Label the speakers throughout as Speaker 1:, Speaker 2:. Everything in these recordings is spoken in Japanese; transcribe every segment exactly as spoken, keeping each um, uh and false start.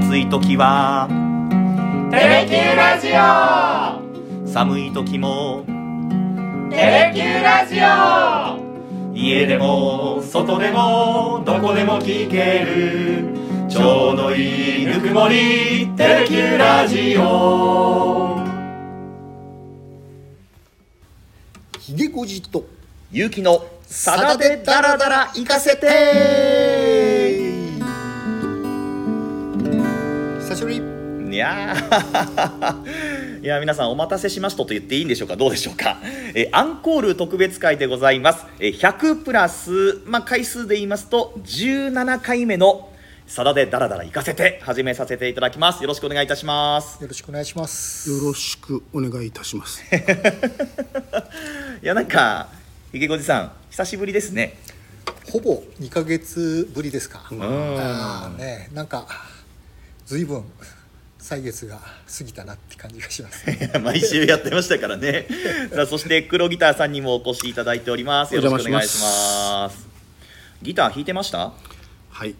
Speaker 1: 暑い時は
Speaker 2: テレキューラジオ、
Speaker 1: 寒い時も
Speaker 2: テレキューラジオ、
Speaker 1: 家でも外でもどこでも聞けるちょうどいいぬくもりテレキューラジオ。
Speaker 3: ひげごじと
Speaker 1: ゆうきのさだでダラダラ行かせて。
Speaker 3: 久しぶり。
Speaker 1: いやーいや皆さんお待たせしましたと言っていいんでしょうか、どうでしょうか。えアンコール特別会でございます。えひゃくプラス、まあ、回数で言いますとじゅうななかいめのさだでダラダラ行かせて始めさせていただきます。よろしくお願いいたします。
Speaker 3: よろしくお願いします。
Speaker 4: よろしくお願いいたします
Speaker 1: いやなんかひげごじさん久しぶりですね。
Speaker 3: ほぼにかげつぶりですか。
Speaker 1: うん
Speaker 3: あーね、なんかずいぶん歳月が過ぎたなって感じがします
Speaker 1: 毎週やってましたからねさあそして黒ギターさんにもお越しいただいております。よろしくお願いします。ギター弾いてました？
Speaker 4: はい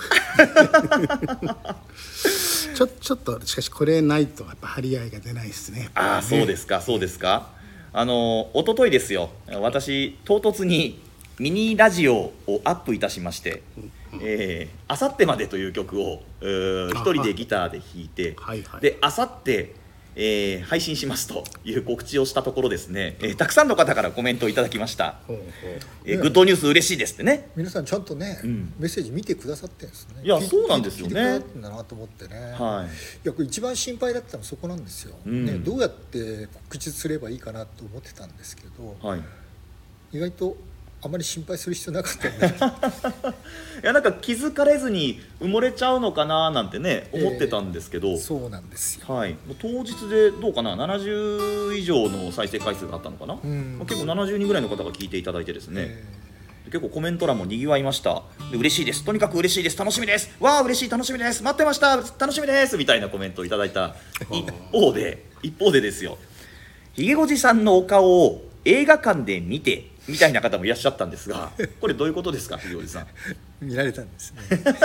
Speaker 4: ちょちょっとしかしこれないとやっぱ張り合いが出ないですね。
Speaker 1: ああそうですかそうですか。あの一昨日ですよ、私唐突にミニラジオをアップいたしまして、えー、あさってまでという曲を一人でギターで弾いて、
Speaker 4: はいはい、
Speaker 1: であさって、えー、配信しますという告知をしたところですね、えー、たくさんの方からコメントをいただきました。
Speaker 4: ほうほう、
Speaker 1: えー、グッドニュース嬉しいですってね。
Speaker 3: 皆さんちゃんとね、うん、メッセージ見てくださってるんですね。
Speaker 1: いやそうなんですよね。
Speaker 3: 聞いてくださってんだなと思ってね、
Speaker 1: はい、
Speaker 3: いやこれ一番心配だったのはそこなんですよ、うんね、どうやって告知すればいいかなと思ってたんですけど、はい、意外とあまり心配する必要なかったんで
Speaker 1: いやなんか気づかれずに埋もれちゃうのかななんてね思ってたんですけど、えー、
Speaker 3: そうなんですよ、
Speaker 1: はい、当日でどうかなななじゅう以上の再生回数があったのかな、うん、結構ななじゅうにんぐらいの方が聞いていただいてですね、えー、結構コメント欄もにぎわいました。で嬉しいです、とにかく嬉しいです、楽しみです、わあ嬉しい楽しみです、待ってました楽しみですみたいなコメントをいただいた一方で一方でですよ、ひげごじさんのお顔を映画館で見てみたいな方もいらっしゃったんですが、これどういうことですか、ひげごじさん。
Speaker 3: 見られたんですね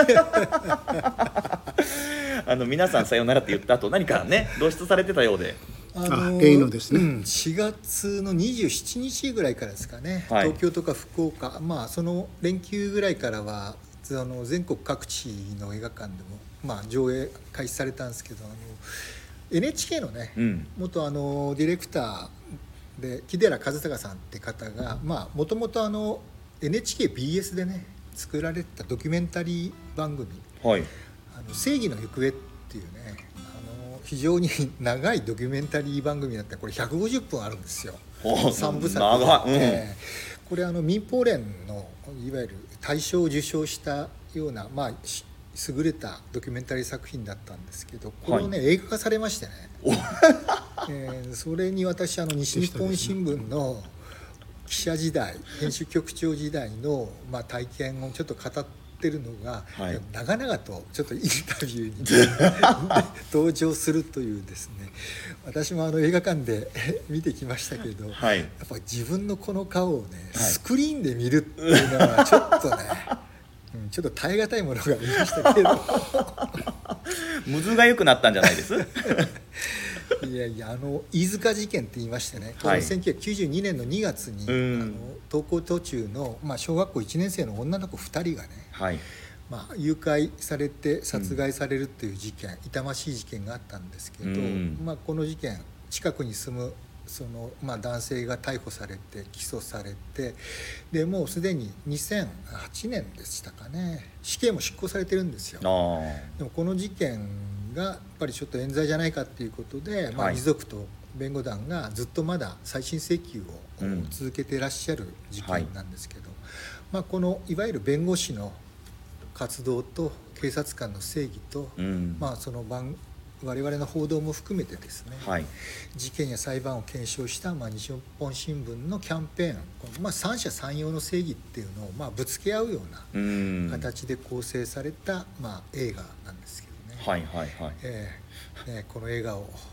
Speaker 1: あの皆さんさようならって言った後何かね露出されてたようで、
Speaker 3: あの
Speaker 4: ー、映のですね、うん、
Speaker 3: しがつのにじゅうしちにちぐらいからですかね、はい、東京とか福岡、まあその連休ぐらいからはあの全国各地の映画館でも、まあ、上映開始されたんですけど、あの エヌエイチケー のね、うん、元あのディレクターで木寺和孝さんって方がもともと エヌエイチケービーエス でね作られたドキュメンタリー番組、はい、あの正義の行方っていうね、あの非常に長いドキュメンタリー番組だったらこれひゃくごじゅっぷんあるんですよ。さんぶさくで、うんえー、これあの民放連のいわゆる大賞を受賞したような、まあ優れたドキュメンタリー作品だったんですけど、これをね、はい、映画化されましてねえー、それに私あの西日本新聞の記者時代編集局長時代の、まあ、体験をちょっと語ってるのが、はい、長々とちょっとインタビューに登場するというですね、私もあの映画館で見てきましたけど、はい、やっぱ自分のこの顔をね、はい、スクリーンで見るっていうのはちょっとねうん、ちょっと耐え難いものがありましたけど
Speaker 1: むずが良くなったんじゃないです
Speaker 3: いやいや、あの飯塚事件って言いましてね、はい、せんきゅうひゃくきゅうじゅうにねんのにがつに、うん、あの登校途中の、まあ、小学校いちねん生の女の子ふたりがね、はいまあ、誘拐されて殺害されるっていう事件、うん、痛ましい事件があったんですけど、うんまあ、この事件近くに住むその、まあ、男性が逮捕されて起訴されて、でもうすでににせんはちねんでしたかね、死刑も執行されてるんですよ。でもこの事件がやっぱりちょっと冤罪じゃないかっていうことで、まあ、遺族と弁護団がずっとまだ再審請求を続けていらっしゃる事件なんですけど、うんまあ、このいわゆる弁護士の活動と警察官の正義と、うんまあ、その番我々の報道も含めてですね、はい、事件や裁判を検証した、まあ、西日本新聞のキャンペーン、まあ、三者三様の正義っていうのを、まあ、ぶつけ合うような形で構成された、まあ、映画なんですけどね、はいはいはいえーね、この映画を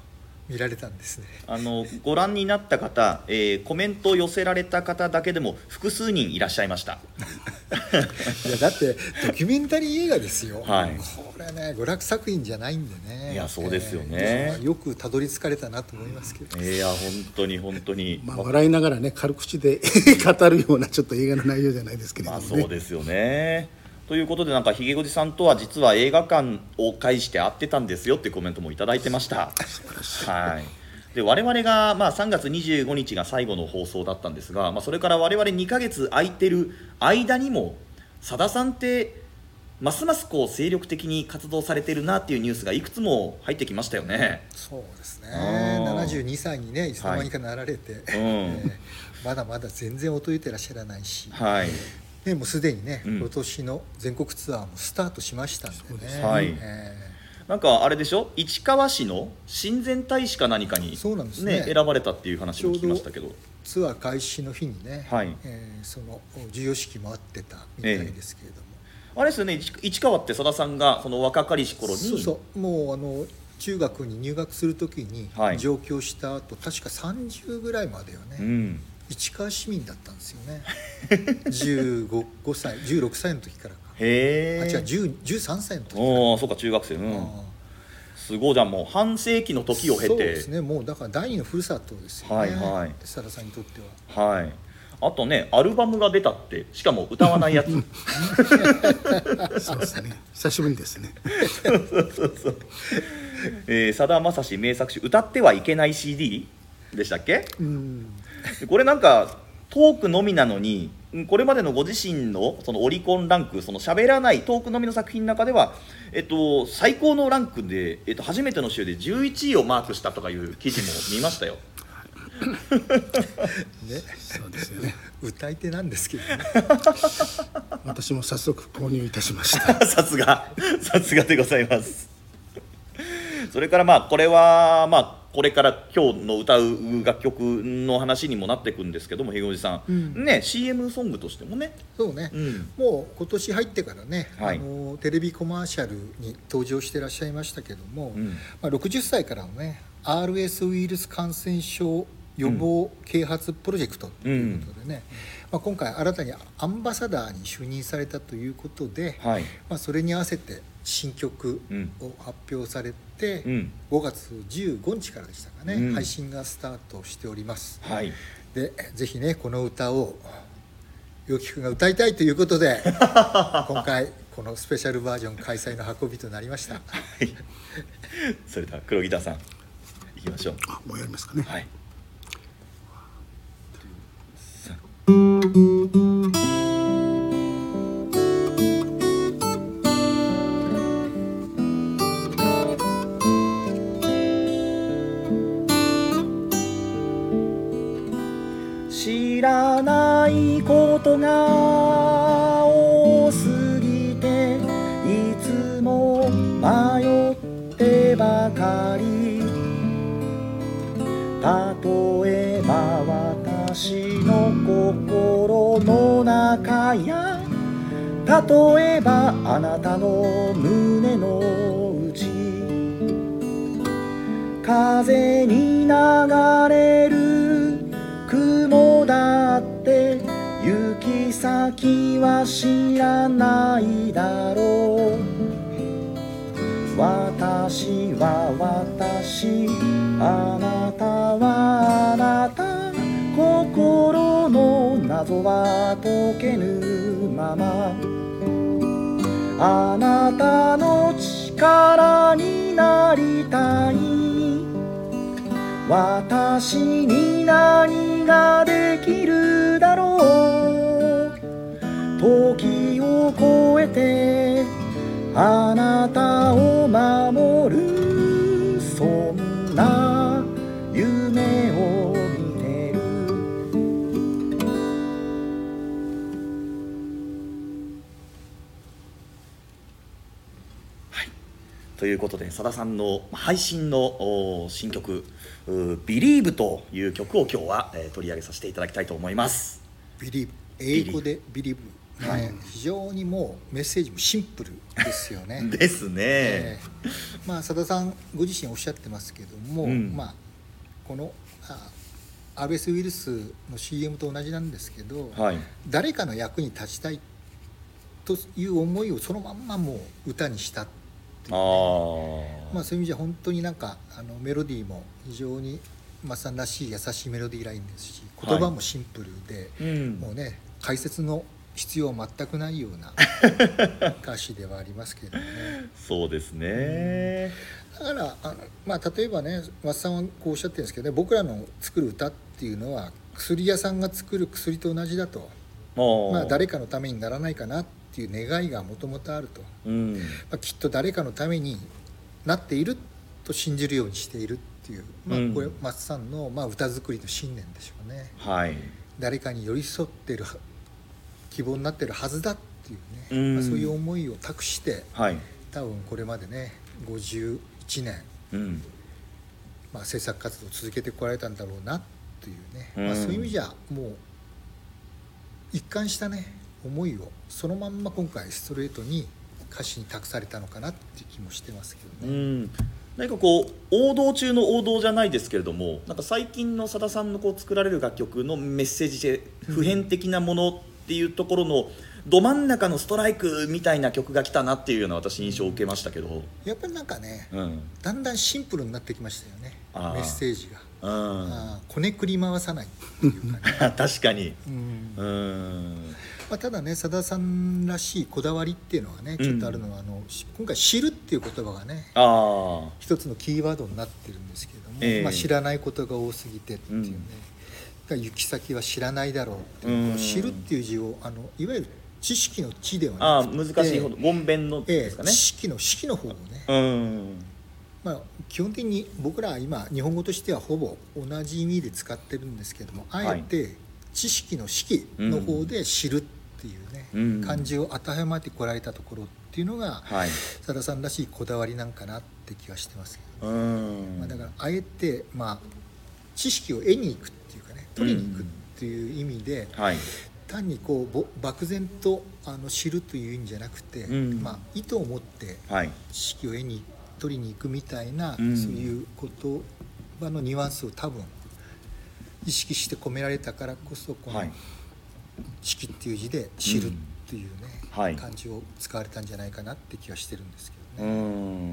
Speaker 3: 見られたんですね。
Speaker 1: あのご覧になった方、えー、コメントを寄せられた方だけでも複数人いらっしゃいました。
Speaker 3: いやだってドキュメンタリー映画ですよ、
Speaker 1: はい、
Speaker 3: これね娯楽作品じゃないんでね。
Speaker 1: いやそうですよね、
Speaker 3: えー、よくたどり着かれたなと思いますけど、
Speaker 1: いや本当に本当に、
Speaker 4: まあ、笑いながらね軽口で語るようなちょっと映画の内容じゃないですけれどもね。
Speaker 1: まあ、そうですよね。ということでなんかひげごじさんとは実は映画館を介して会ってたんですよってコメントもいただいてました。はい、で我々が、まあ、さんがつにじゅうごにちが最後の放送だったんですが、まあ、それから我々にかげつ空いてる間にもさださんってますますこう精力的に活動されてるなっていうニュースがいくつも入ってきましたよね。
Speaker 3: そうですね、ななじゅうにさいにねいつの間にかなられて、はい、えー、まだまだ全然衰えてらっしゃらないし、はい、ね、もうすでにね、うん、今年の全国ツアーもスタートしましたんでね。はい、え
Speaker 1: ー、なんかあれでしょ、市川市の親善大使か何かに、
Speaker 3: そうなんですね、
Speaker 1: ね、選ばれたっていう話を聞きましたけど、
Speaker 3: ツアー開始の日にね、はい、えー、その授与式もあってたみたいですけれども、
Speaker 1: えー、あれですよね、市川ってさださんがその若かりし頃に、
Speaker 3: そうそうもうあの中学に入学するときに上京した後、はい、確かさんじゅうぐらいまではね、うん、市川市民だったんですよね。じゅうごさいじゅうろくさいの時からか、へー、あ違うじゅう、じゅうさんさいの時から、
Speaker 1: おそうか中学生、うん、すごい。じゃあもう半世紀の時を経て、
Speaker 3: そうですね、もうだから第二のふるさとですよね、はいはい、さださんにとっては。はい、
Speaker 1: あとねアルバムが出たって、しかも歌わないやつ。
Speaker 4: そうですね、久しぶりですね。
Speaker 1: そうそうそう、えー、さだまさし名作集歌ってはいけない シーディー でしたっけ。うん、これなんかトークのみなのに、これまでのご自身のそのオリコンランク、その喋らないトークのみの作品の中では、えっと、最高のランクで、えっと、初めての週でじゅういちいをマークしたとかいう記事も見ましたよ。
Speaker 3: ね、そうですよね。歌い手なんですけどね。
Speaker 4: 私も早速購入いたしました。
Speaker 1: さすがさすがでございます。それからまあこれはまあこれから今日の歌う楽曲の話にもなっていくんですけども、ひげおじさん、うん、ね シーエム ソングとしてもね、
Speaker 3: そうね、うん、もう今年入ってからね、はい、あのテレビコマーシャルに登場してらっしゃいましたけども、うん、まあ、ろくじゅっさいからのね アールエス ウイルス感染症予防啓発プロジェクトということでね、うん、まあ、今回新たにアンバサダーに就任されたということで、はい、まあ、それに合わせて新曲を発表されて、うん、ごがつじゅうごにちからでしたかね、うん、配信がスタートしております、はい、でぜひねこの歌を陽気くんが歌いたいということで今回このスペシャルバージョン開催の運びとなりました。はい、
Speaker 1: それでは黒ギターさんいきましょう。
Speaker 4: あ、もうやりますかね。はい、
Speaker 1: 知らないことが多すぎていつも迷ってばかり、例えば私の心の中や、例えばあなたの胸の内、風に流れる雲だって行き先は知らないだろう。私は私、あなたはあなた、心の謎は解けぬまま、あなたの力になりたい、私に何ができるだろう。時を超えてあなたを守る、そんな夢を見てる。はい、ということでさださんの配信の新曲「Believe」という曲を今日は、えー、取り上げさせていただきたいと思います。
Speaker 3: Believe、英語で Believe ね、はい、非常にもうメッセージもシンプルですよね
Speaker 1: ですね、え
Speaker 3: ー、まあ佐田さんご自身おっしゃってますけども、うん、まあこのあ アールエス ウイルスの シーエム と同じなんですけど、はい、誰かの役に立ちたいという思いをそのまんまもう歌にしたっていう、ね、あ、まあ、そういう意味じゃ本当になんかあのメロディーも非常に松さんらしい優しいメロディーラインですし、言葉もシンプルで、はい、うん、もうね解説の必要は全くないような歌詞ではありますけどね
Speaker 1: そうですね、
Speaker 3: うん、だからあの、まあ、例えばね松さんはこうおっしゃってるんですけどね、僕らの作る歌っていうのは薬屋さんが作る薬と同じだと、まあ、誰かのためにならないかなっていう願いがもともとあると、うん、まあ、きっと誰かのためになっていると信じるようにしているっていう、まあ、これ松さんのまあ歌作りの信念でしょうね、はい、誰かに寄り添っている希望になっているはずだっていうね、うん、まあ、そういう思いを託して、はい、多分これまでねごじゅういちねん、うん、まあ、制作活動を続けてこられたんだろうなっていうね、うん、まあ、そういう意味じゃもう一貫したね思いをそのまんま今回ストレートに歌詞に託されたのかなっていう気もしてますけどね、うん、
Speaker 1: 何かこう王道中の王道じゃないですけれども、なんか最近のさださんのこう作られる楽曲のメッセージ性、普遍的なものっていうところのど真ん中のストライクみたいな曲が来たなっていうような私印象を受けましたけど、
Speaker 3: やっぱりなんかね、うん、だんだんシンプルになってきましたよね、メッセージが、うん、あこねくり回さないっていうかね
Speaker 1: 確かに、
Speaker 3: うん、うん、まあ、ただねさださんらしいこだわりっていうのはねちょっとあるのは、うん、あの今回知るっていう言葉がねあ一つのキーワードになってるんですけども、えーまあ、知らないことが多すぎてっていうね、うん、行き先は知らないだろうっていう、うん、この知るっていう字をあのいわゆる知識の知ではなくて、
Speaker 1: あ難しいほど言弁のですかね、
Speaker 3: えー、知識の識の方をね、うん、まあ、基本的に僕らは今日本語としてはほぼ同じ意味で使ってるんですけども、あえて知識の識の方で知るっていうね、うん、漢字を当てはめてこられたところっていうのがさだ、はい、さんらしいこだわりなんかなって気はしてますけど、ね、うん、まあ、だからあえて、まあ、知識を得に行くっていうかね取りに行くっていう意味で、うん、はい、単にこう漠然とあの知るという意味じゃなくて、うん、まあ、意図を持って知識を得に取りに行くみたいな、うん、そういう言葉のニュアンスを多分意識して込められたからこそこの識っていう字で知るっていうね、うん、はい、漢字を使われたんじゃないかなって気はしてるんですけどね。うん、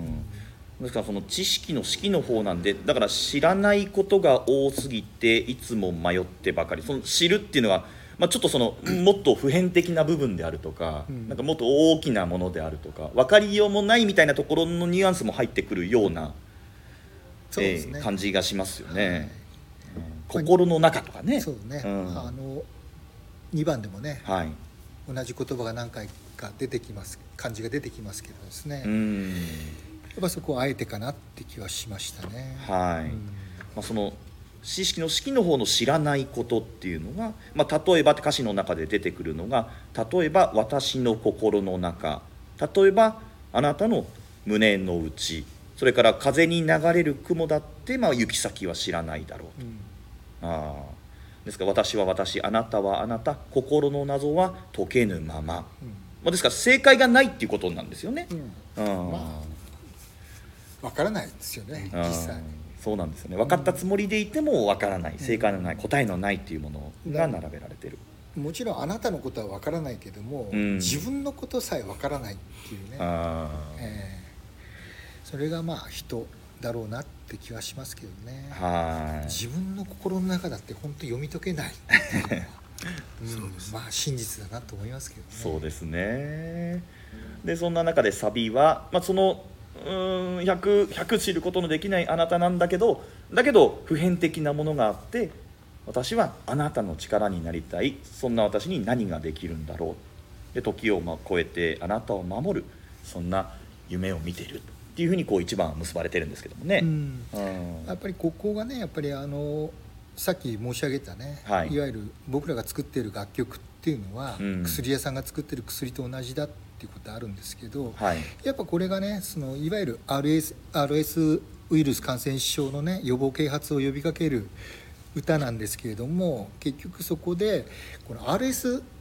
Speaker 1: ですからその知識の識の方なんで、だから知らないことが多すぎていつも迷ってばかり、その知るっていうのはまあ、ちょっとそのもっと普遍的な部分であるとか、うん、なんかもっと大きなものであるとか分かりようもないみたいなところのニュアンスも入ってくるような、そうですね、えー、感じがしますよね、はい、うん、心の中とかね、
Speaker 3: そうね、うん、あのにばんでもね、はい、同じ言葉が何回か出てきます漢字が出てきますけどですね、うん、やっぱそこはあえてかなって気はしましたね。
Speaker 1: はい、うん、まあ、その知識の識の方の知らないことっていうのが、まあ、例えば歌詞の中で出てくるのが、例えば私の心の中、例えばあなたの胸の内、それから風に流れる雲だって、まあ、行き先は知らないだろうと、うん、あですから私は私、あなたはあなた、心の謎は解けぬまま、うん、まあ、ですから正解がないっていうことなんですよね、うん、
Speaker 3: あ、まあ、分からないですよね実際に。
Speaker 1: そうなんですよね、分かったつもりでいても分からない、正解のない、答えのないっていうものが並べられてる。
Speaker 3: もちろんあなたのことは分からないけども、うん、自分のことさえ分からないっていうね、あ、えー、それがまあ人だろうなって気はしますけどね。はい、自分の心の中だって本当読み解けない、うん、そうです、まあ真実だなと思いますけどね。
Speaker 1: そうですね。でそんな中でサビは、まあ、そのうーん 100, ひゃく知ることのできないあなたなんだけど、だけど普遍的なものがあって、私はあなたの力になりたい、そんな私に何ができるんだろう、で時を超えてあなたを守る、そんな夢を見ているっていうふうにこう一番結ばれてるんですけどもね、うん、
Speaker 3: うん、やっぱりここがね、やっぱりあのさっき申し上げたね、はい、いわゆる僕らが作っている楽曲っていうのは、うん、薬屋さんが作っている薬と同じだっていうことあるんですけど、はい、やっぱこれがね、そのいわゆる アールエス, アールエス ウイルス感染症のね予防啓発を呼びかける歌なんですけれども、結局そこでこの アールエス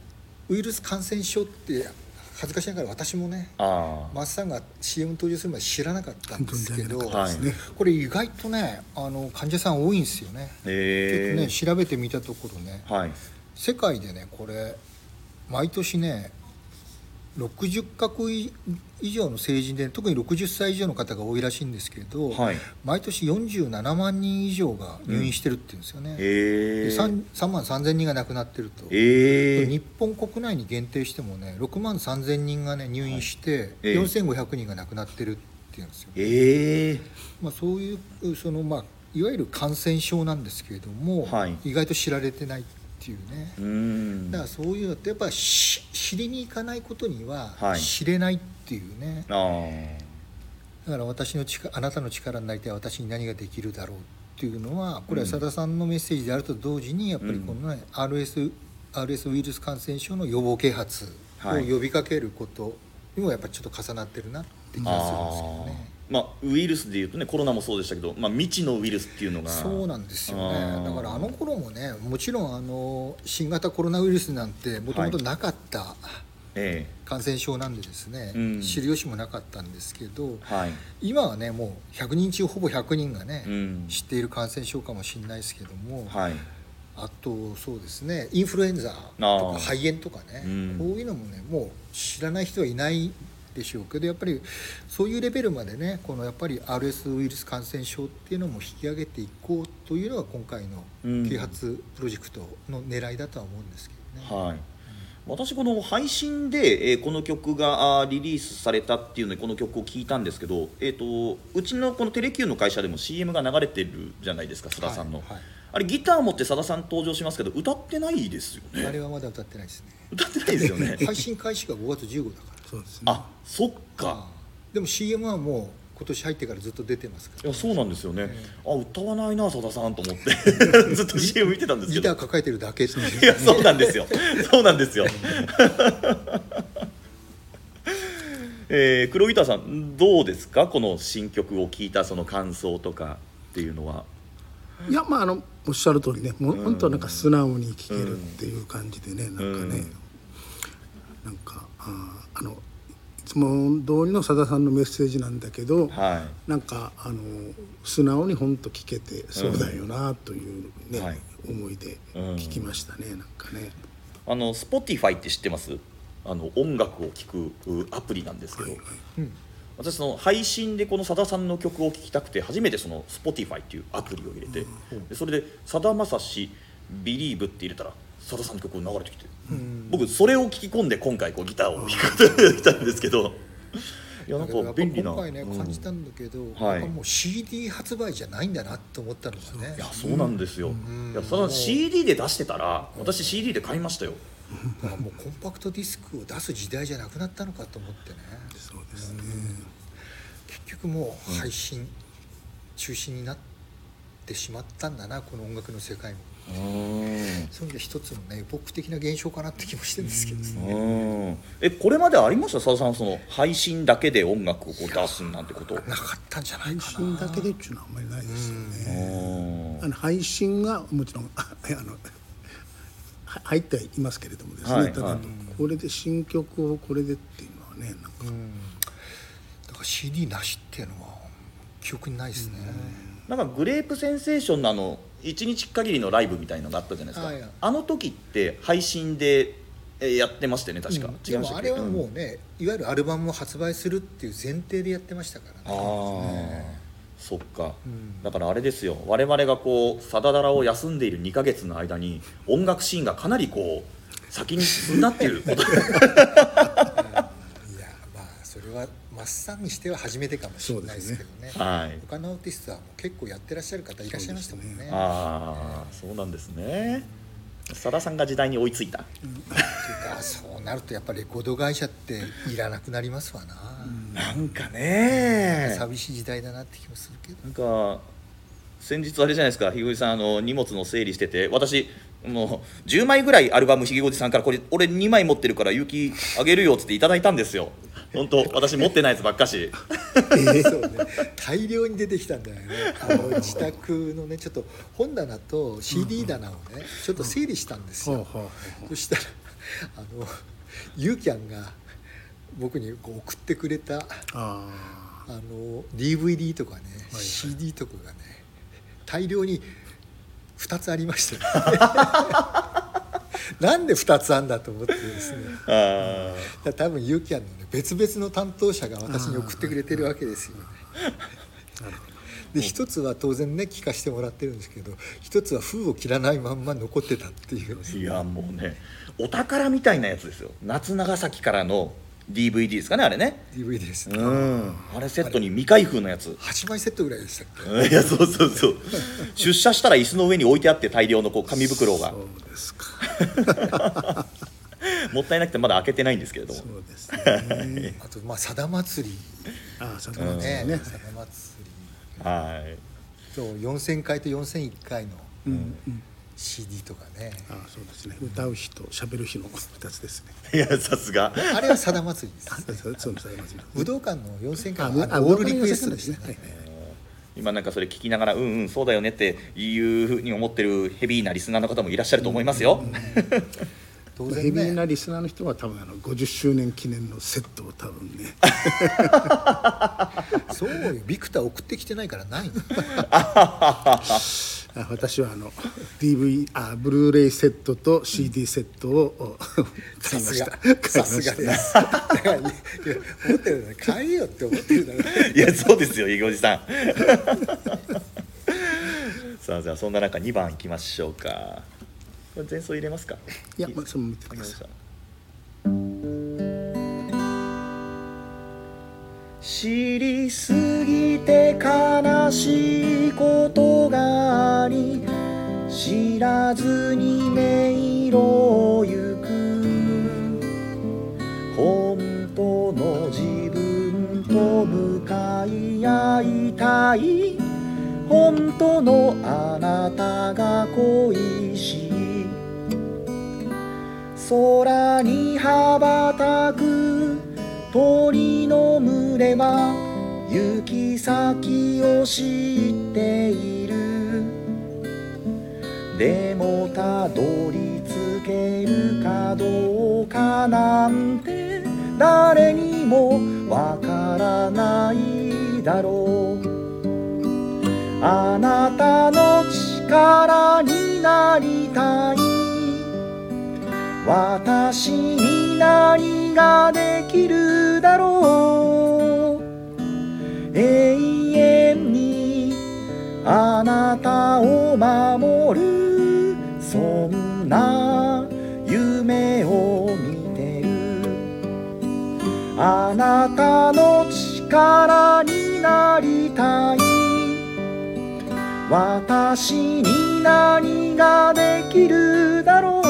Speaker 3: ウイルス感染症って恥ずかしながら私もね
Speaker 1: あ
Speaker 3: マスさんが シーエム 登場するまで知らなかったんですけど、
Speaker 1: はい、
Speaker 3: これ意外とねあの患者さん多いんですよね。
Speaker 1: へー、
Speaker 3: ちょっとね調べてみたところね、
Speaker 1: はい、
Speaker 3: 世界でねこれ毎年ねろくじゅっかこく以上の成人で特にろくじゅっさい以上の方が多いらしいんですけど、はい、毎年よんじゅうななまんにん以上が入院してるっていうんですよね、うん、
Speaker 1: へー、
Speaker 3: 3, さんまんさんぜんにんが亡くなってると、
Speaker 1: へー、
Speaker 3: 日本国内に限定してもねろくまんさんぜんにんがね入院して、はい、よんせんごひゃくにんが亡くなってるっていうんですよ、
Speaker 1: へー、
Speaker 3: まあ、そういうその、まあ、いわゆる感染症なんですけれども、はい、意外と知られてないっていうね。うん、だからそういうのってやっぱり知りに行かないことには知れないっていうね、はい、だから私の力あなたの力になりたい私に何ができるだろうっていうのはこれは佐田さんのメッセージであると同時にやっぱりこの、ね、うん、アールエス, アールエス ウイルス感染症の予防啓発を呼びかけることにもやっぱりちょっと重なってるなって気がするんですけどね。
Speaker 1: まあ、ウイルスでいうとねコロナもそうでしたけど、まあ、未知のウイルスっていうのが
Speaker 3: そうなんですよね。だからあの頃もねもちろんあの新型コロナウイルスなんてもともとなかった、はい、感染症なんでですね、うん、知る由もなかったんですけど、はい、今はねもうひゃくにん中ほぼひゃくにんがね、うん、知っている感染症かもしれないですけども、はい、あとそうですねインフルエンザとか肺炎とかね、うん、こういうのもねもう知らない人はいないでしょうけどやっぱりそういうレベルまでねこのやっぱり アールエス ウイルス感染症っていうのも引き上げていこうというのが今回の啓発プロジェクトの狙いだとは思うんですけどね、はい、
Speaker 1: うん、私この配信で、えー、この曲がリリースされたっていうのでこの曲を聴いたんですけど、えーと、うちのこのテレキューの会社でも シーエム が流れてるじゃないですか、須田さんの、はいはい、あれギター持って佐田さん登場しますけど歌ってないですよね。
Speaker 3: あれはまだ歌ってないですね。
Speaker 1: 歌ってないですよね
Speaker 3: 配信開始がごがつじゅうごだから。
Speaker 4: そうですね、
Speaker 1: あ、そっか。
Speaker 3: でも シーエム はもう今年入ってからずっと出てますから、ね、
Speaker 1: いやそうなんですよね、えー、あ歌わないな佐田さんと思ってずっと シーエム 見てたんですけど
Speaker 3: ギター抱えてるだけっていう、ね、
Speaker 1: いやそうなんですよそうなんですよえー、黒ギターさんどうですかこの新曲を聴いたその感想とかっていうのは。
Speaker 4: いやまああのおっしゃる通りねもう本当なんか素直に聴けるっていう感じでね、なんかね、うん、なんかああのいつも通りの佐田さんのメッセージなんだけど、はい、なんかあの素直に本当聞けてそうだよなというね、うん、はい、思いで聞きましたね、うん、なんかね。
Speaker 1: あの Spotify って知ってます？あの音楽を聴くアプリなんですけど、はいはい、うん、私その配信でこのさださんの曲を聴きたくて初めてその Spotify っていうアプリを入れて、うん、でそれでさだまさし Believe って入れたらさださんの曲が流れてきて、うん、僕それを聴き込んで今回こうギターを弾くことができたんですけどいやなんか便利な
Speaker 3: 今回ね、うん、感じたんだけど、はい、やっぱもう シーディー 発売じゃないんだなと思ったのがね。
Speaker 1: いやそうなんですよ、うん、いやさだ シーディー で出してたら私 シーディー で買いましたよ。
Speaker 3: だからもうコンパクトディスクを出す時代じゃなくなったのかと思ってね。
Speaker 4: そうですね、うん、
Speaker 3: 結局もう配信中心になってしまったんだな、この音楽の世界も。そういう意味で一つのねエポック的な現象かなって気もしてるんですけどね。
Speaker 1: えこれまでありました佐田さんその配信だけで音楽をこう出すなんてこと？
Speaker 3: なかったんじゃないかな。
Speaker 4: 配信だけでっていうのはあんまりないですよね。あの配信がもちろんあの入ってはいますけれどもですね、はいはい、ただこれで新曲をこれでっていうのはねなんか、うん、
Speaker 3: だから シーディー なしっていうのは記憶にないですね。
Speaker 1: なんかグレープセンセーションのあのいちにち限りのライブみたいなのがあったじゃないですか、はいはい、あの時って配信でやってましたよね確か、うん、
Speaker 3: でもあれはもうね、うん、いわゆるアルバムを発売するっていう前提でやってましたからね。あ、
Speaker 1: ね、そっか、うん、だからあれですよ我々がこうサダダラを休んでいるにかげつの間に音楽シーンがかなりこう先に進んだっていうこといや
Speaker 3: まあそれはマッサンにしては初めてかもしれないですけどね、はい、他のアーティストはもう結構やってらっしゃる方いらっしゃいましたもんね。
Speaker 1: ああそうなんですね。さださんが時代に追いついた、うん、
Speaker 3: っていうかそうなるとやっぱりレコード会社っていらなくなりますわな、
Speaker 1: うん、なんかね、
Speaker 3: うん、寂しい時代だなって気もするけど。
Speaker 1: なんか先日あれじゃないですか、ひげおじさんあの荷物の整理してて私もうじゅうまいぐらいアルバムひげおじさんからこれ俺にまい持ってるから勇気あげるよっつっていただいたんですよ。本当私持ってないやつばっかし、
Speaker 3: えーそうね、大量に出てきたんだよね。あの自宅のねちょっと本棚と シーディー 棚をねちょっと整理したんですよ。そしたらあのユーキャンが僕にこう送ってくれたあ
Speaker 4: あ
Speaker 3: の ディーブイディー とかね、
Speaker 4: はい、
Speaker 3: シーディー とかがね大量にふたつありましたねなんでふたつあんだと思ってですねあ多分ユーキャンの、ね、別々の担当者が私に送ってくれてるわけですよねで一つは当然ね聞かせてもらってるんですけど、一つは封を切らないまんま残ってたっていうです、ね、
Speaker 1: いやもうねお宝みたいなやつですよ。夏長崎からの ディーブイディー ですかねあれね。
Speaker 3: ディーブイディー ですね。
Speaker 1: うんあれセットに未開封のやつ
Speaker 3: はちまいセットぐらいでしたっけ。
Speaker 1: いやそうそうそう出社したら椅子の上に置いてあって大量のこう紙袋が
Speaker 4: そうですか
Speaker 1: もったいなくてまだ開けてないんですけれども。
Speaker 4: そうですね
Speaker 3: あとまあさだ祭り
Speaker 4: ああさだ祭りね、
Speaker 3: さだ祭り
Speaker 1: はい
Speaker 3: そうよんせんかいとよんせんいっかいの、
Speaker 4: うんうん、
Speaker 3: シーディー とかね。
Speaker 4: ああそうですね、歌う日と喋る日のふたつです
Speaker 1: い
Speaker 4: ね。
Speaker 1: やさすが
Speaker 3: あれはさだ祭りです、ね、
Speaker 4: そうですね
Speaker 3: 武道館のよんせんかい
Speaker 4: あ
Speaker 3: の
Speaker 4: あ
Speaker 3: オールリクエストですね。
Speaker 1: 今なんかそれ聞きながらうんうんそうだよねっていうふうに思ってるヘビーなリスナーの方もいらっしゃると思いますよ、うんうん
Speaker 3: 当然ね、
Speaker 4: ヘビーなリスナーの人は多分あのごじゅっしゅうねん記念のセットを多分ね
Speaker 3: そうよビクター送ってきてないからないの
Speaker 4: 私はあの ディーブイ あブルーレイセットと シーディー セットを買いました。
Speaker 3: さすがです。だから思ってるの買えよって思ってるだろう。
Speaker 1: いやそうですよイゴジさんさあじゃあそんな中にばんいきましょうか。これ前奏入れますか。
Speaker 4: いや、まあ、その見てください。
Speaker 1: 知りすぎて悲しいことがあり知らずに迷路を行く本当の自分と向かい合いたい本当のあなたが恋しい空に羽ばたく鳥の群れは行き先を知っているでもたどり着けるかどうかなんて誰にもわからないだろうあなたの力になりたい私に何ができるだろう永遠にあなたを守るそんな夢を見てるあなたの力になりたい私に何ができるだろう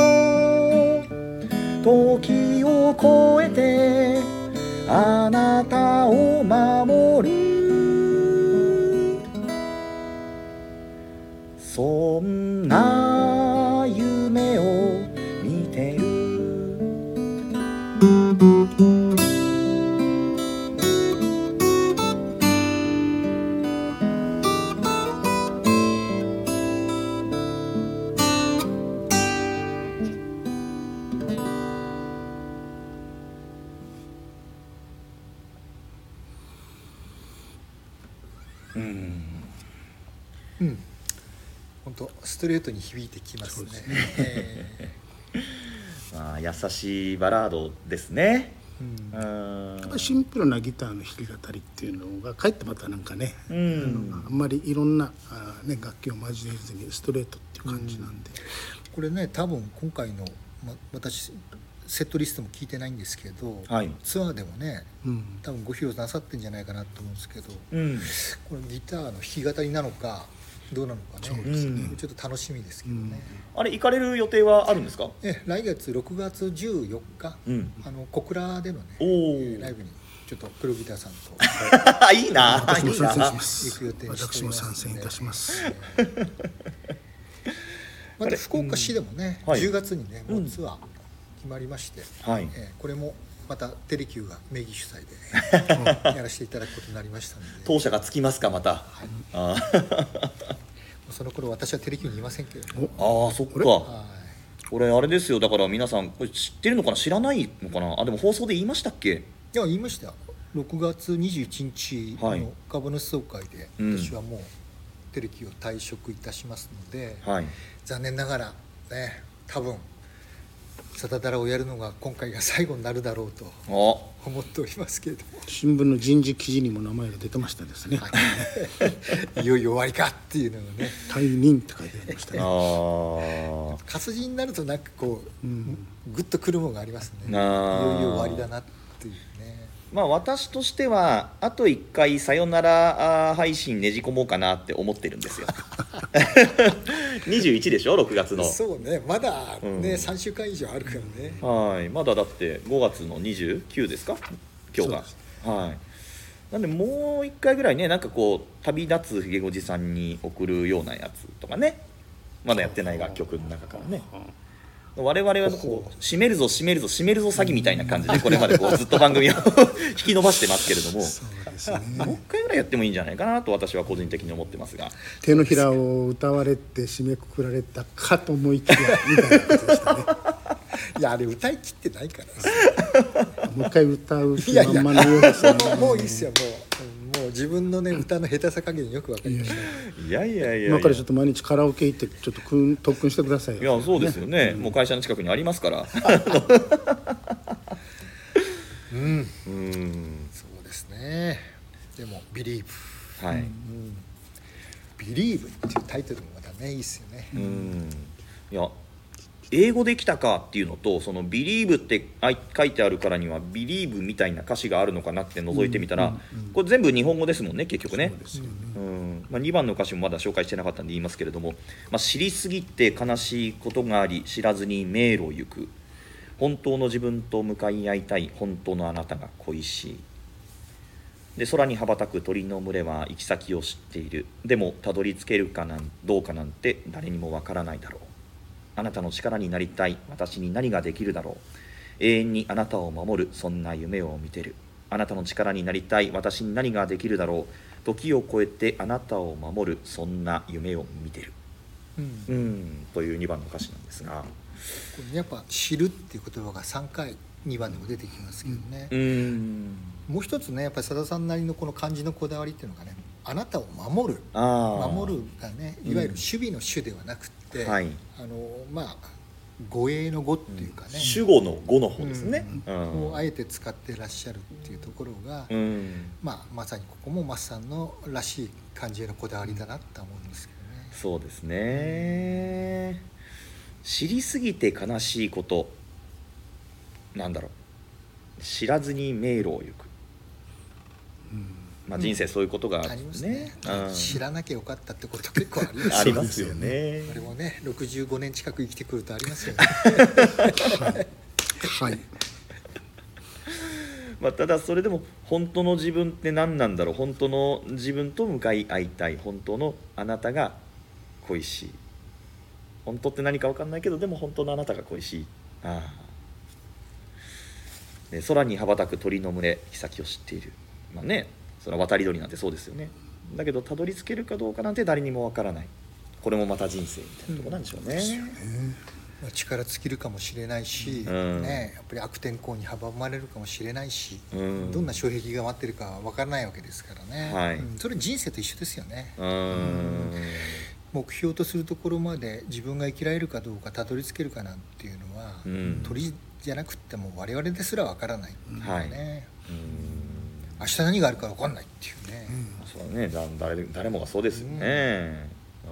Speaker 1: 時を超えてあなたを守るそんな夢を見てるうん
Speaker 3: うん、本当ストレートに響いてきますね。え
Speaker 1: ーまあ、優しいバラードですね。
Speaker 4: うん、やっぱりシンプルなギターの弾き語りっていうのがかえってまたなんかね、うん、あのあんまりいろんなあ、ね、楽器を交えずにストレートっていう感じなんで、
Speaker 3: うん、これね多分今回の、ま、私セットリストも聞いてないんですけど、はい、ツアーでもね、うん、多分ご披露なさってんじゃないかなと思うんですけど、うん、これギターの弾き語りなのかどうなのかね、そうですね、ちょっと楽しみですけどね、
Speaker 1: うん、あれ行かれる予定はあるんですか？
Speaker 3: え来月ろくがつじゅうよっか、うん、あの小倉でのね、えー、ライブにちょっと黒ギターさんと、
Speaker 1: はい、いいな
Speaker 4: 私も参戦しま
Speaker 3: す行く予定にしておりますので、
Speaker 4: 私も参戦いたします、
Speaker 3: えー、また福岡市でもね、うん、じゅうがつにねもうツアー決まりまして、はい、えー、これもまたテレキューが名義主催で、ね、やらせていただくことになりましたので
Speaker 1: 当社がつきますかまた、はい、あ
Speaker 3: その頃私はテレキューにいませんけど、
Speaker 1: ね、ああそっか、はい、 これあれですよ、だから皆さんこれ知ってるのかな、知らないのかなあ。でも放送で言いましたっけ？
Speaker 3: いや言いましたよ。ろくがつにじゅういちにち
Speaker 1: はい
Speaker 3: の株主総会で、
Speaker 1: うん
Speaker 3: 私はもうテレキを退職いたしますので、
Speaker 1: はい、
Speaker 3: 残念ながらね、多分サタダラをやるのが今回が最後になるだろうと
Speaker 1: あ
Speaker 3: 思っておりますけれども、
Speaker 4: 新聞の人事記事にも名前が出てましたですね、
Speaker 3: はい、いよいよ終わりかっていうのがね、
Speaker 4: 退任って書いてありましたね。
Speaker 1: あー
Speaker 3: 活字になるとなんかこう、
Speaker 4: うん
Speaker 3: グッとくるものがありますね。いよい
Speaker 1: あー
Speaker 3: よ終わりだなっていうね。
Speaker 1: まあ私としてはあといっかいさよならあー配信ねじ込もうかなって思ってるんですよにじゅういちでしょ、ろくがつの。
Speaker 3: そうね、まだね、
Speaker 1: うん
Speaker 3: さんしゅうかん以上あるからね。
Speaker 1: はいまだだってごがつのにじゅうくですか今日が。はいなんでもういっかいぐらいね、なんかこう旅立つひげごじさんに送るようなやつとかね、まだやってない楽曲の中からね、我々はこう締めるぞ締めるぞ締めるぞ詐欺みたいな感じでこれまでこうずっと番組を引き伸ばしてますけれども、
Speaker 4: そうですね。
Speaker 1: もう一回ぐらいやってもいいんじゃないかなと私は個人的に思ってますが。
Speaker 4: 手のひらを歌われて締めくくられたかと思いきやみたいなことでしたね。
Speaker 3: いやあれ歌い切ってないから
Speaker 4: もう一回歌う気
Speaker 3: いやいや
Speaker 4: 満々のようですね。
Speaker 3: もうもういいっすよ、もうもう自分のね歌の下手さ加減よくわかりました。
Speaker 1: いやいやいやいや
Speaker 4: 今からちょっと毎日カラオケ行ってちょっとくん特訓してくださいよ。
Speaker 1: いやそうですよね、もう会社の近くにありますから
Speaker 3: うん、
Speaker 1: うん
Speaker 3: そうですね。でも「Believe」
Speaker 1: はい、
Speaker 3: うん「Believe」っていうタイトルもまたねいいっすよね。
Speaker 1: うんいや英語で来たかっていうのと、その「Believe」って書いてあるからには「Believe」みたいな歌詞があるのかなって覗いてみたら、これ全部日本語ですもんね結局ね。
Speaker 4: そうですよね。
Speaker 1: うんまあ、にばんの歌詞もまだ紹介してなかったんで言いますけれども、まあ、知りすぎて悲しいことがあり知らずに迷路行く、本当の自分と向かい合いたい本当のあなたが恋しい、で空に羽ばたく鳥の群れは行き先を知っている、でもたどり着けるかなんどうかなんて誰にもわからないだろう、あなたの力になりたい私に何ができるだろう、永遠にあなたを守るそんな夢を見てる、あなたの力になりたい私に何ができるだろう、時を超えてあなたを守るそんな夢を見てる、
Speaker 3: うん
Speaker 1: うんというにばんの歌詞なんですが、
Speaker 3: これやっぱ「知る」っていう言葉がさんかいにばんでも出てきますけどね、
Speaker 1: うん
Speaker 3: もう一つねやっぱりさださんなりのこの漢字のこだわりっていうのがね、あなたを守る
Speaker 1: あー
Speaker 3: 守るがね、いわゆる守備の守ではなくて、
Speaker 1: はい
Speaker 3: あのまあ護衛の護っていうかね、
Speaker 1: 主語の語の方ですね、うん
Speaker 3: をあえて使ってらっしゃるっていうところが、
Speaker 1: うん
Speaker 3: まあ、まさにここもマスさんのらしい漢字へのこだわりだなと思うんですけどね。
Speaker 1: そうですね、知りすぎて悲しいこと、なんだろう、知らずに迷路を行く、まあ、人生そういうことがあ
Speaker 3: あ
Speaker 1: るんですす
Speaker 3: りまね
Speaker 1: ね、うん
Speaker 3: 知らなきゃよかったってこと結構あります
Speaker 1: ありますよね。
Speaker 3: あれもねろくじゅうごねん近く生きてくるとありますよね。
Speaker 4: はい。
Speaker 1: まあ、ただそれでも本当の自分って何なんだろう、本当の自分と向かい合いたい本当のあなたが恋しい、本当って何か分かんないけどでも本当のあなたが恋しい、ああ、で空に羽ばたく鳥の群れ行き先を知っている、まあねそれは渡り鳥なんてそうですよね。だけどたどり着けるかどうかなんて誰にも分からない、これもまた人生みたいなところなんでしょうね、
Speaker 3: まあ力尽きるかもしれないし、
Speaker 1: うん
Speaker 3: ね、やっぱり悪天候に阻まれるかもしれないし、
Speaker 1: うん
Speaker 3: どんな障壁が待ってるかわからないわけですからね、
Speaker 1: はい
Speaker 3: うんそれ人生と一緒ですよね。
Speaker 1: うーん
Speaker 3: 目標とするところまで自分が生きられるかどうかたどり着けるかなんていうのは、
Speaker 1: うん
Speaker 3: 鳥じゃなくっても我々ですらわからないっていうね、
Speaker 1: はいうん
Speaker 3: 明日何があるかわかんないっていうね、
Speaker 1: そうだね、だ誰誰もがそうですよね、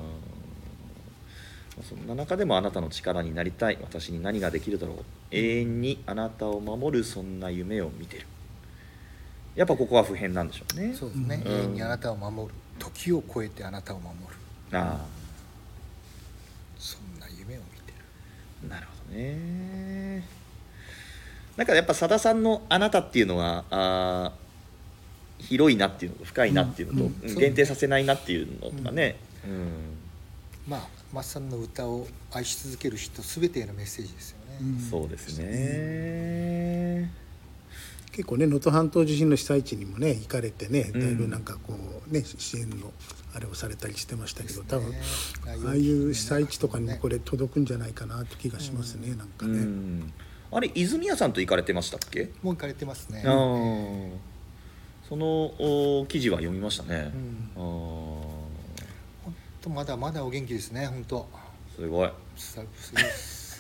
Speaker 1: うん、そんな中でもあなたの力になりたい私に何ができるだろう、永遠にあなたを守るそんな夢を見てる、やっぱここは普遍なんでしょうね。
Speaker 3: そうですね、
Speaker 1: うん
Speaker 3: 永遠にあなたを守る、時を超えてあなたを守る、
Speaker 1: あ
Speaker 3: そんな夢を見てる。
Speaker 1: あなるほどね。なんかやっぱさださんのあなたっていうのはあ広いなっていうのと深いなっていうのと、
Speaker 3: うんうん
Speaker 1: 限定させないなっていうのとかね、うん
Speaker 3: まあマッさんの歌を愛し続ける人すべてへのメッセージですよね、
Speaker 1: そうですね。
Speaker 4: 結構ね能登半島地震の被災地にもね行かれてね、だいぶなんかこうね支援のあれをされたりしてましたけど、多分ああいう被災地とかにもこれ届くんじゃないかなって気がしますね、なんかね。うん、
Speaker 1: あれ泉谷さんと行かれてましたっけ？
Speaker 3: もう行かれてますね。
Speaker 1: あ、えー、その記事は読みましたね。うん、あ、
Speaker 3: 本当まだまだお元気ですね。本当
Speaker 1: すごい。
Speaker 3: すごいです。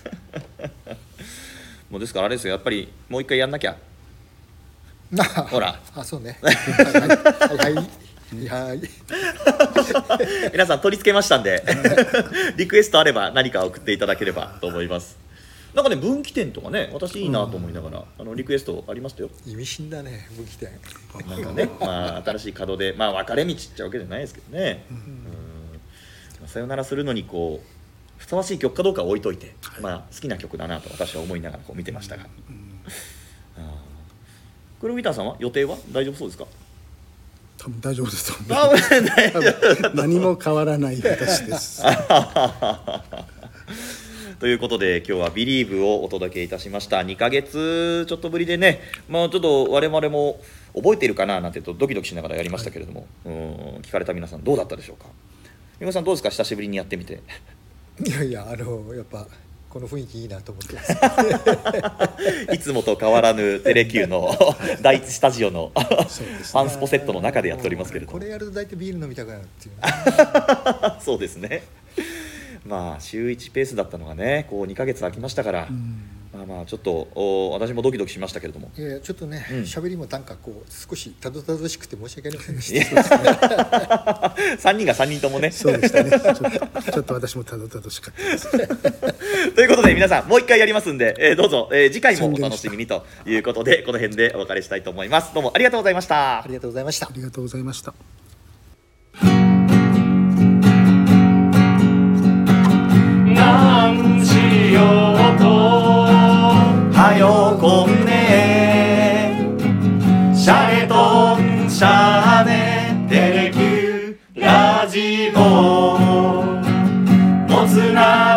Speaker 1: もうですからあれですよ、やっぱりもう一回やんなきゃ。ほら。
Speaker 3: あ、そうね。はいはいはいはい。
Speaker 1: 皆さん取り付けましたんでリクエストあれば何か送っていただければと思います。なんかね分岐点とかね、私いいなと思いながら、うん、あのリクエストありましたよ。
Speaker 3: 意味深だね、分岐点。
Speaker 1: なんかね、まあ新しい門で、まあ分かれ道っちゃうわけじゃないですけどね。うん、うん、さよならするのにこうふさわしい曲かどうかは置いといて、はい、まあ好きな曲だなと私は思いながらこう見てましたが。うん、あ、黒ギターさんは予定は大丈夫そうですか？
Speaker 4: 多分大丈夫ですと思う。何も変わらない私です
Speaker 1: ということで今日は「Believe」をお届けいたしました。にかげつちょっとぶりでね、まあ、ちょっと我々も覚えているかななんてとドキドキしながらやりましたけれども、はい、うん、聞かれた皆さんどうだったでしょうか。三輪さんどうですか、久しぶりにやってみて。
Speaker 3: いやいや、あのやっぱこの雰囲気いいなと思ってます
Speaker 1: いつもと変わらぬテレキューの第一スタジオのファンスポセットの中でやっておりますけれども、
Speaker 3: これやると大体ビール飲みたくなるっていう、ね、
Speaker 1: そうですね。まあ週いちペースだったのがね、こうにかげつ空きましたから、うん、まあまあちょっと私もドキドキしましたけれども、
Speaker 3: いやちょっとね喋、うん、りもなんかこう少したどたどしくて申し訳ありませんでした。
Speaker 1: さんにんがさんにんともね、
Speaker 4: そうでしたね。ちょっと、ちょっと私もたどたどしかったです。
Speaker 1: ということで皆さんもう一回やりますんで、えー、どうぞ、えー、次回もお楽しみにということでこの辺でお別れしたいと思います。どうもありがとうございました。
Speaker 3: ありがとうございました。
Speaker 4: ありがとうございました。
Speaker 2: なんしようと
Speaker 1: はよこんね
Speaker 2: シャレとんシャーネテレキューラジオもつな